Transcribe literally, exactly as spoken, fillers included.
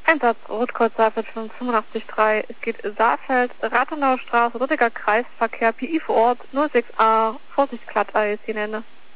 Einsatz Rotkreuz Saalfeld fünfundachtzig drei. Es geht Saalfeld, Rathenauer Straße, Rüttiger Kreisverkehr, P I vor Ort null sechs A, Vorsicht Glatteis, Ende.